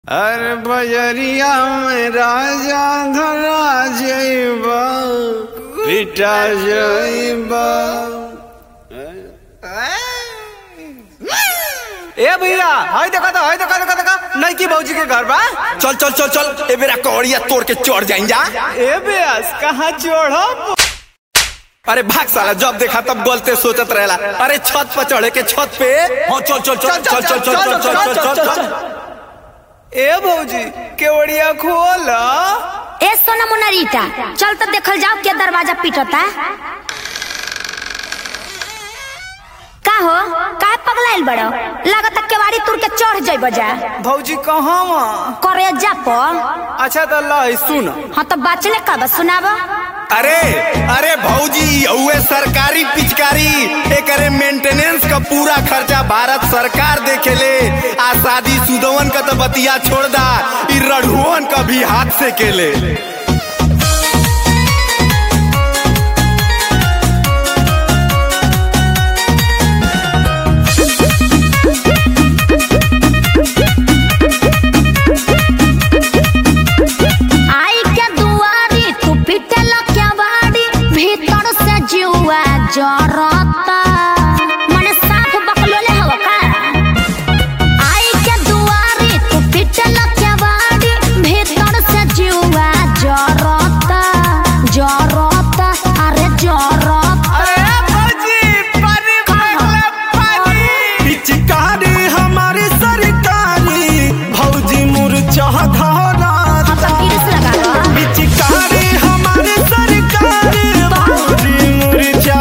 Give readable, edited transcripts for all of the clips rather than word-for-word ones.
अरे बजरिया में राजा धरा जइबा पिटा जइबा। ए भैया हाय देखा नहीं की भौजी के घर बा। चल चल चल चल ए बेरा कौड़िया तोड़ के चढ़ जाइन जा। ए बेस कहाँ चढ़ब? अरे भाग साला, जब देखा तब गलते सोचत रहेला। अरे छत पर चढ़े के छत पे। हाँ चल चल चल चल चल चल चल चल चल। ए भौजी केवड़िया खोल। ए सोना मोना रीटा, चल तो देखल जाओ के दरवाजा पीटता। का हो काहे पगलाइल बड़ो? लागत केवाड़ी तुर के चढ़ जइब जा। भौजी कहाँ करे जा प। अच्छा तो लाई सुन। हाँ तो बचले कब सुनाब। अरे अरे भौजी उहे सरकारी पिचकारी एकरे मेंटेनेंस का पूरा खर्चा भारत सरकार देखेले। आ शादी सुदवन का तो बतिया छोड़ दा, इ रढ़ुअन का भी हाथ से केले। जरता मने साफ बकलोले हवा का। आई के दुआरी तू पिटल के बाड़ी, भीतर से जीवा जरता जरता। अरे जरता। अरे भौजी पानी मांगले पानी। पिचकारी हमारी सरकारी भौजी मुरझा धरा। हाँ तो किरस लगा लो। पिचकारी हमारी सरकारी भौजी मुरझा।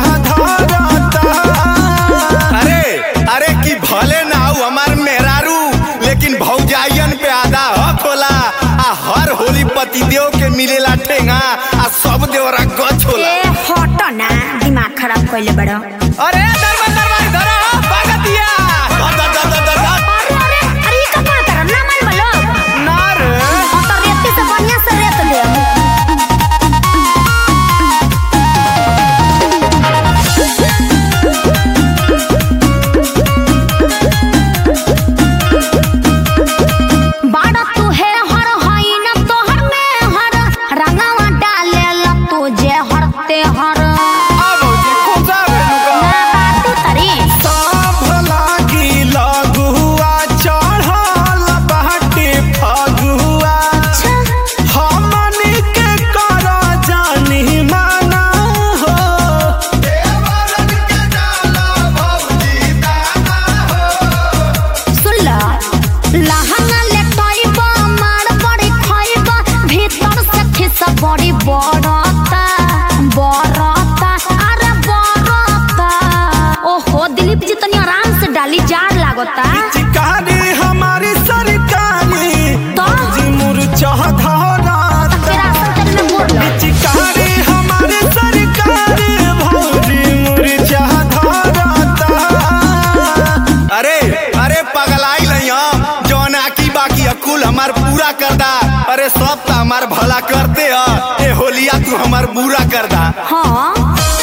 भले ना हो हमार मेहरारू, लेकिन भौजाइयन पे आधा हक होला। आ हर होली पतिदेव के मिलेला ठेंगा, आ सब देवरा गछ होला। ए हट ना, दिमाग खराब कइले बड़ो। अरे दरबार धरा भागतिया। अरे अरे का कर कर ना मन बलो ना रे। हम तो रेती से बढ़िया से रेत ले। बड़ी बरता बरता अरे बरता। ओहो दिलीप जी तनी आराम से डाली, जार लागता। पिचकारी हमारी सरकारी भौजी मुरझा धरा। पिचकारी हमारी सरकारी भौजी मुरझा धरा। अरे अरे पगलाई नहीं हम, जौन आकी बाकी अकुल हमार पूरा कर दा। अरे सब तो हमार भला करते है, ए होलिया तू हमार बुरा कर दा। हाँ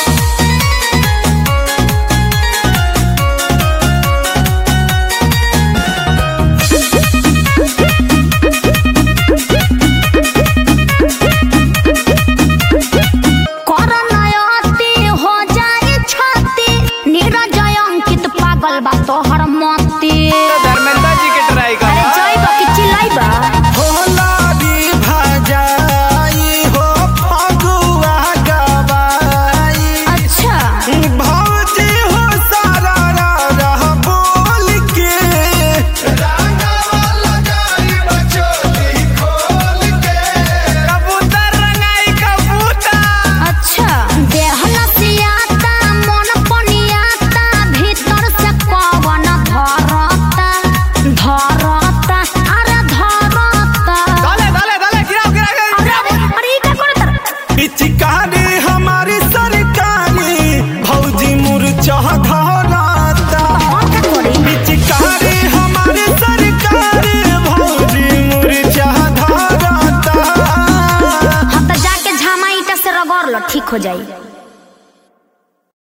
पागल बा तोहर मती। धर्मेंद्र जी के ट्राई कर। अरे जाइबा कि चिल्लाइबा? होलारी भजाई हो फगुआ गवाई। अच्छा भौजी हो सारा रह बोल के रंगवा लगाई बचोली खोल के। कबूतर रंगाई कबूतर। अच्छा देहला सियाता मन पनियाता, भीतर से कवन धरता धरता अरे धरता। डाले गिरा। अरे ई का करत? पिचकारी हमारी सरकारी भौजी मुरझा धराता। हम का करी? पिचकारी हमारी सरकारी भौजी मुरझा धराता। हम तो जाके झामा ईटा से रगड़ लो, ठीक हो जाई।